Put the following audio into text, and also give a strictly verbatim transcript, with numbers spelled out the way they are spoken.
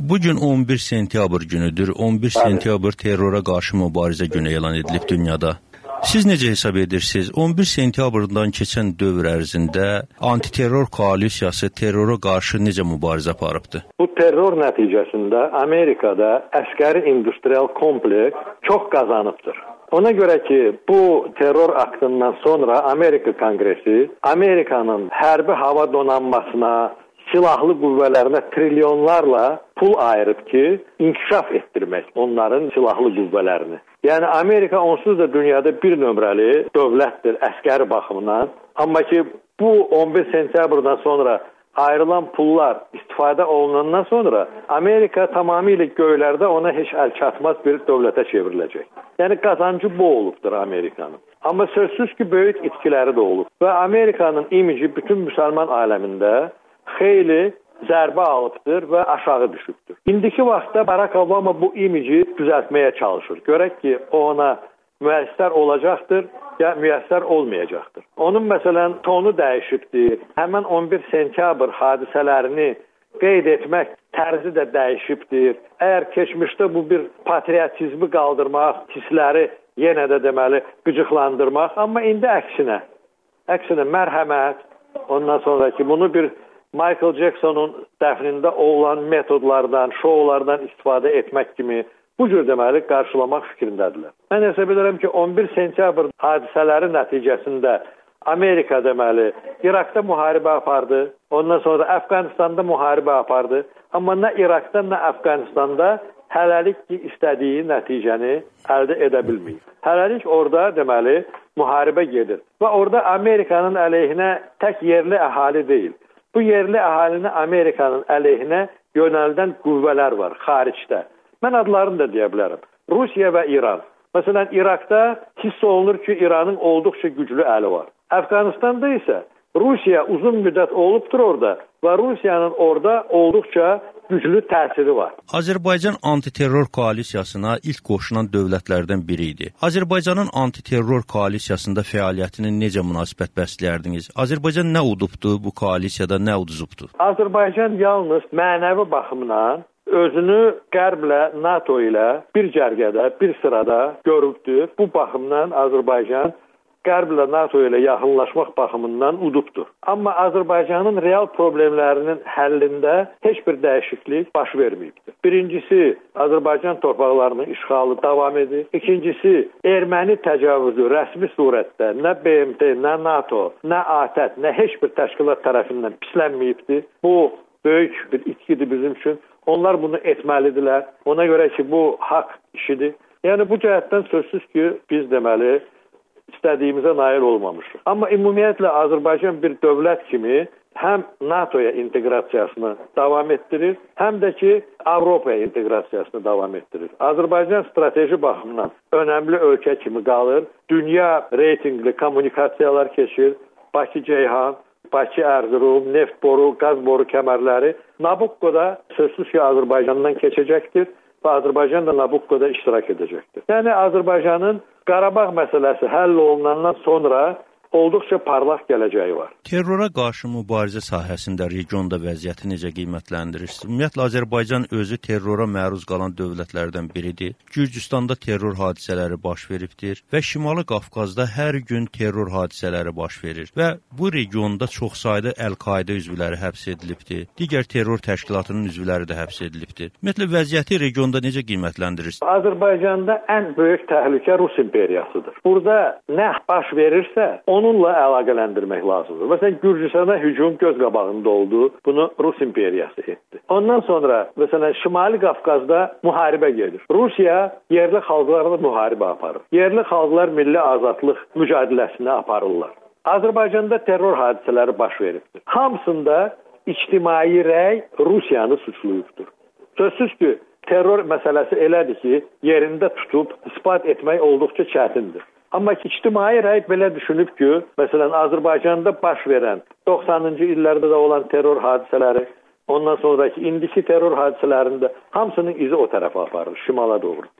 Bugün on bir sentyabr günüdür. on bir sentyabr terrora qarşı mübarizə günü elan edilib dünyada. Siz necə hesab edirsiniz? on bir sentyabrdan keçən dövr ərzində antiterror koalisiyası terrora qarşı necə mübarizə aparıbdı? Bu terror nəticəsində Amerikada əskəri industrial kompleks çox qazanıbdır. Ona görə ki, bu terror aktından sonra Amerika Kongresi Amerikanın hərbi hava donanmasına, silahlı qüvvələrinə trilyonlarla pul ayırıb ki, inkişaf etdirmək onların silahlı qüvvələrini. Yəni Amerika onsuz da dünyada bir nömrəli dövlətdir əskəri baxımından. Amma ki, bu on bir sentyabrdan sonra ayrılan pullar istifadə olunandan sonra Amerika tamamilə göylərdə ona heç əl çatmaz bir dövlətə çevriləcək. Yəni qazancı bu olubdur Amerikanın. Amma sözsüz ki, böyük itkiləri də olub. Və Amerikanın imici bütün müsəlman aləmində xeyli zərbə alıbdır və aşağı düşübdür. İndiki vaxtda Barack Obama bu imici düzəltməyə çalışır. Görək ki, o ona müəssər olacaqdır ya müəssər olmayacaqdır. Onun məsələn tonu dəyişibdir. Həmən on bir sentyabr hadisələrini qeyd etmək tərzi də dəyişibdir. Əgər keçmişdə bu bir patriotizmi qaldırmaq, hissləri yenə də deməli qıcıqlandırmaq, amma indi əksinə, əksinə mərhəmət, ondan sonraki bunu bir Michael Jackson'un dəfnində olan metodlardan, şoulardan istifadə etmək kimi bu cür deməli qarşılamaq fikrindədirlər. Mən hesab edirəm ki, on bir sentyabr hadisələri nəticəsində Amerika deməli İraqda müharibə apardı, ondan sonra Əfqanistanda müharibə apardı. Amma nə İraqda, nə Əfqanistanda hələlik ki, istədiyi nəticəni əldə edə bilməyib. Hələlik orada deməli müharibə gedir və orada Amerikanın əleyhinə tək yerli əhali deyil. Bu yerli əhalini Amerikanın əleyhinə yönəldən qüvvələr var xaricdə. Mən adlarını da deyə bilərəm. Rusiya və İran. Məsələn, İraqda hiss olunur ki, İranın olduqca güclü əli var. Əfqanistanda isə Rusiya uzun müddət olubdur orada və Rusiyanın orada olduqca güclü təsiri var. Azərbaycan antiterror koalisiyasına ilk qoşulan dövlətlərdən biri idi. Azərbaycanın antiterror koalisiyasında fəaliyyətini necə münasibət bəsləyərdiniz? Azərbaycan nə udubdu bu koalisiyada, nə uduzubdu? Azərbaycan yalnız mənəvi baxımdan özünü Qərblə, NATO ilə bir cərgədə, bir sırada görübdür. Bu baxımdan Azərbaycan Qərblə, NATO ilə yaxınlaşmaq baxımından udubdur. Amma Azərbaycanın real problemlərinin həllində heç bir dəyişiklik baş verməyibdir. Birincisi, Azərbaycan torpaqlarının işğalı davam edir. İkincisi, erməni təcavüzü rəsmi surətdə nə B M T, nə NATO, nə ATƏT, nə heç bir təşkilat tərəfindən pislənməyibdir. Bu, böyük bir itkidir bizim üçün. Onlar bunu etməlidirlər. Ona görə ki, bu haqq işidir. Yəni, bu cəhətdən sözsüz ki, biz deməli, istədiyimizə nail olmamışıq. Amma ümumiyyətlə Azərbaycan bir dövlət kimi həm NATOya inteqrasiyasını davam etdirir, həm də ki Avropaya inteqrasiyasını davam etdirir. Azərbaycan strateji baxımdan önəmli ölkə kimi qalır. Dünya reytingli kommunikasiyalar keçir. Bakı-Ceyhan, Bakı-Erzurum, neft boru, qaz boru kəmərləri Nabucco'da sözsüz ki Azərbaycandan keçəcəkdir və Azərbaycan da Nabucco'da iştirak edəcəkdir. Yəni Azərbaycanın Qarabağ məsələsi həll olunandan sonra olduqca parlaq gələcəyi var. Terrora qarşı mübarizə sahəsində regionda vəziyyəti necə qiymətləndirirsiniz? Ümumiyyətlə Azərbaycan özü terrora məruz qalan dövlətlərdən biridir. Gürcüstanda terror hadisələri baş veribdir və Şimali Qafqazda hər gün terror hadisələri baş verir və bu regionda çoxsaylı Əl-Qaidə üzvləri həbs edilibdir. Digər terror təşkilatının üzvləri də həbs edilibdir. Ümumiyyətlə vəziyyəti regionda necə qiymətləndirirsiniz? Azərbaycanda ən böyük təhlükə Rus imperiyasıdır. Burada nə baş verirsə, onunla əlaqələndirmək lazımdır. Məsələn, Gürcüstana hücum göz qabağında oldu. Bunu Rus imperiyası etdi. Ondan sonra, məsələn, Şimali Qafqazda müharibə gedir. Rusiya yerli xalqlarla müharibə aparır. Yerli xalqlar milli azadlıq mücadiləsini aparırlar. Azərbaycanda terror hadisələri baş veribdir. Hamısında ictimai rəy Rusiyanı suçluyubdur. Sözsüz ki, terror məsələsi elədir ki, yerində tutub isbat etmək olduqca çətindir. Amma ictimai rəy belə düşünüb ki, məsələn, Azərbaycanda baş verən doxsanıncı illərdə də olan terror hadisələri, ondan sonraki indiki terror hadisələrində hamısının izi o tərəfə aparır, şimala doğru.